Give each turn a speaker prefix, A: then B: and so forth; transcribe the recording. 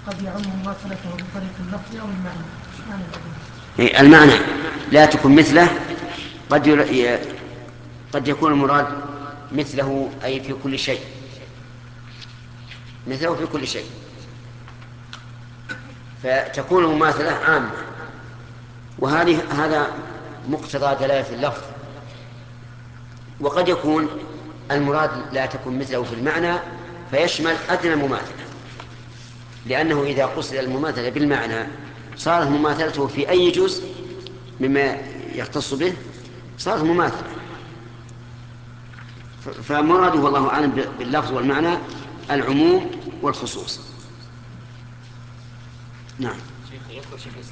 A: قد يعم مماثلته بطريق اللفظ أو المعنى. معنى
B: المعنى لا تكن مثله، قد يكون المراد مثله أي في كل شيء، مثله في كل شيء، فتكون المماثلة عامة، هذا مقتضى دلالة اللفظ. وقد يكون المراد لا تكن مثله في المعنى فيشمل أدنى مماثلة، لأنه إذا قصد المماثلة بالمعنى صارت مماثلته في أي جزء مما يختص به صارت مماثلة. فمراده والله أعلم باللفظ والمعنى العموم والخصوص. نعم.